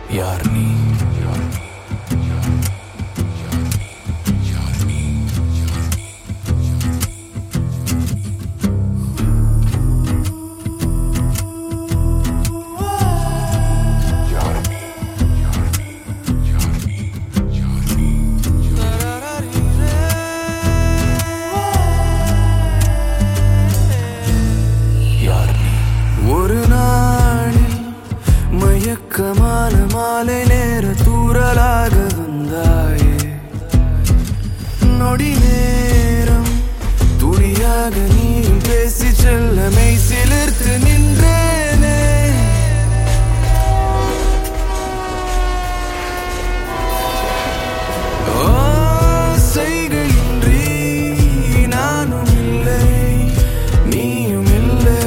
யார் நீ? ஒரு நாளில் மயக்கமான மாலை நேர தூறலாக வந்தாயே, நொடி நேரம் துளியாக நீயும் பேசி செல்ல மெய் சிலிர்த்து நின்றேனே. செய்கையின்றி நானும் இல்லை, நீயும் இல்லை.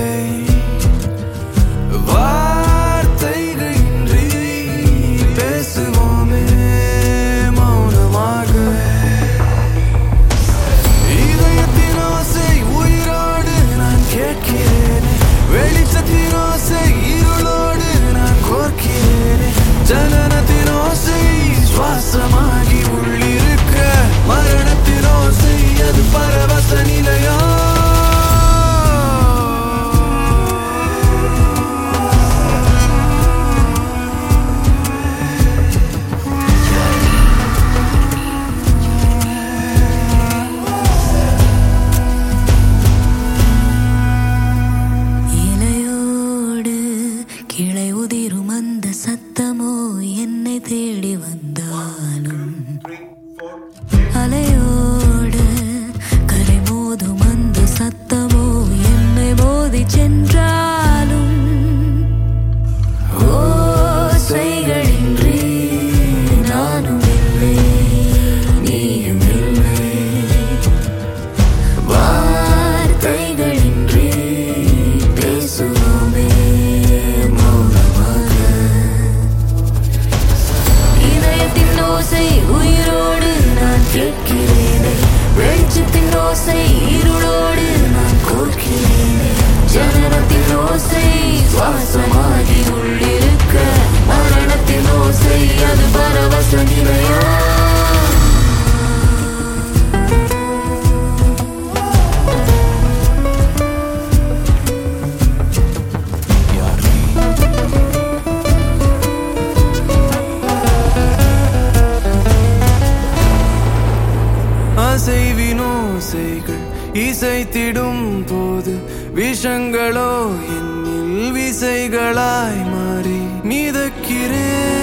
வார்த்தைகளின்றி பேசுவோமே மௌனமாக. இதயத்தின் ஓசை உயிரோடு நான் கேட்கிறேனே, வெளிச்சத்தின் ஓசை இருளோடு நான் கோர்க்கிறேனே. ஜனனத்தின் ஓசை சுவாசமாகி உள்ளிருக்க, மரணத்தின் ஓசை அது பரவச நிலையா. கிளை உதிரும் அந்த சத்தமோ என்னை தேடி வந்தாலும், அலையோடு கரை மோதும் அந்த சத்தமோ என்னை மோதி சென்றாலும், ஓசைகளின்றி நானும் இல்லை, நீயும் இல்லை. வார்த்தைகளின்றி பேசுவோமே. உயிரோடு நான் கேட்கிறேனே, வெளிச்சத்தின் ஓசை இருளோடு நான் கோர்க்கிறேனே. ஜனனத்தின் ஓசை சுவாசமாகி உள்ளிருக்க, மரணத்தின் ஓசை அது பரவச நிலையா. அசைவினோசைகள் இசைத்திடும் போது விஷங்களோ என்னில் விசைகளாய் மாறி மிதக்கிறேன்.